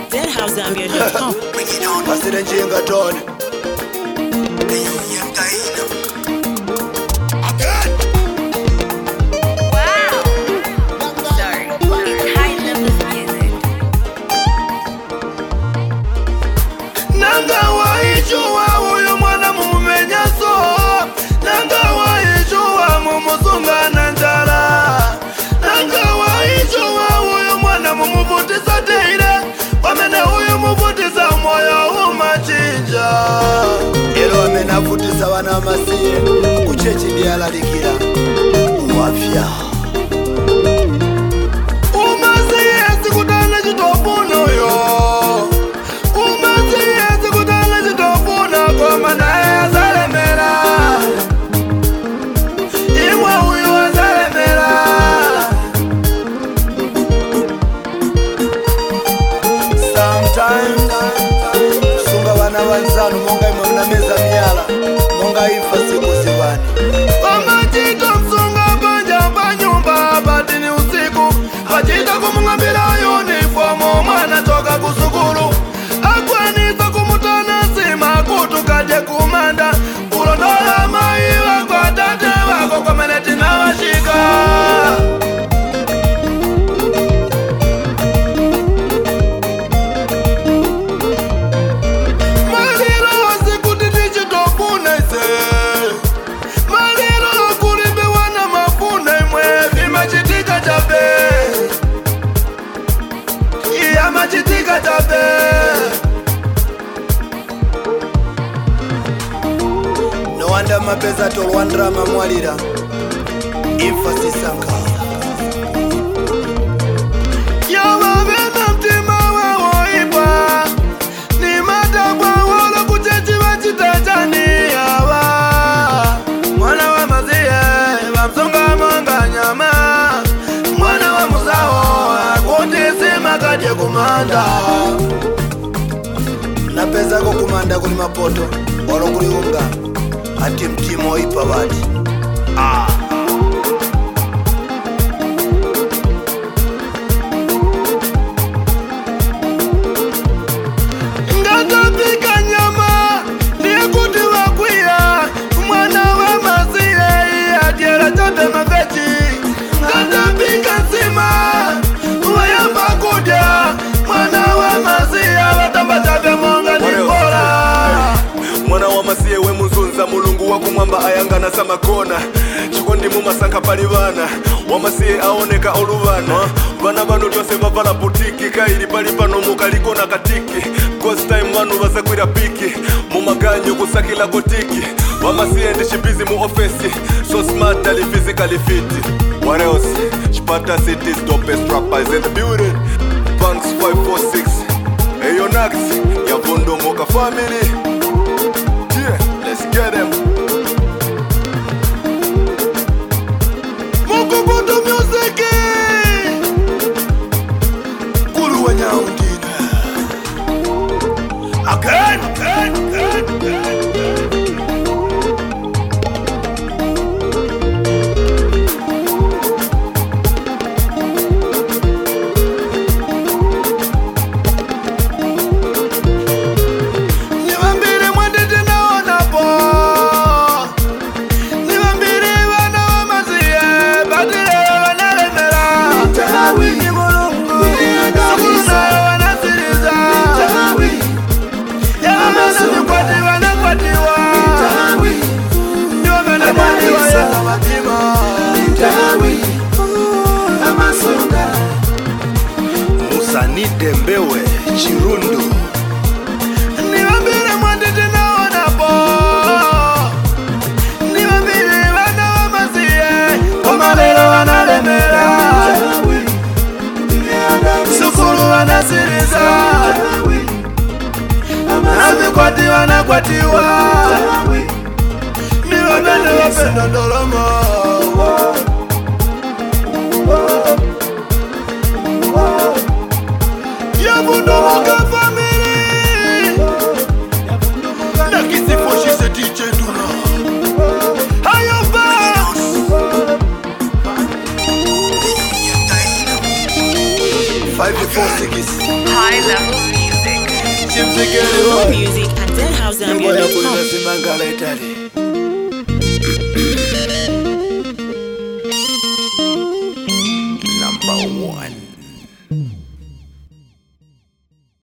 deadhousezambia.com. Pasira njinga tone. Nanga waijua huyu mwana mumenyaso, nanga waijua mumusunga na njala, nanga waijua huyu mwana mumuvutisa teire, wamene huyu muvutisa moyo umachinja. Elo wamene avutisa wana masiye, kuchechi ndialalikira wafya. Umasiye sikudana chitofuna yo, sunga wana wanzanu monga imwe mnameza miyala monga ifa siku zivani wamachito msunga banja panyumba batini usiku wachita kumungambila uniformu mwana toka kusukulu akwanisa kumutana sima kutukaje kumanda kulondola maiwa kwa tate wako kwa meneti na washika. Machitika tabe no wonder mapeza tolwandra mamwalira emphasis sanka yawa bena mtima wawoipa ni matabwa wala kuchechi wachitajani yawa mwana wa maziye wamsonga mwanga nyama mwana wa muzao akutisi makadye kumanda napeza ko kumanda kuli mapoto walo kuli unga ati mtimo ipa bati ngatapika nyama ndiye kuti wakwiya mwana wa maziye adyera chape mafechi ngatapika nsima wayamba kudya mwana wa maziya watambatabe monga nikola mwana wa masiye we muzunza mulungu wakumwamba ayangana samakona chikondi mumasanka pali bana wamasiye aoneka oluvana bana bano lyose bavala butiki kaili pali pano mukalikona katiki ghost time wanu basakwira piki mumaganyo kusakila kotiki wamasiye ndi chibizi mu ofesi so smart ali physically fit. What else? Sparta City's dopest rappers in the building. Banks 546. Hey yo Nax, Yavundo Moka family. Yeah, let's get them. Mokoboto music. Kulu wanya undina. Again. Musanide Mbewe Chirundu niwambire mwandite naona po niwambire wana wa maziye komalelo wanalemera sukulu wanasiriza navikwati wanakwatiwa niwambene wapenda ndoloma Yavundo family nakisifo shise DJ Duna Hayoba 546 High level. More music at deadhousezambia.com. Number 1.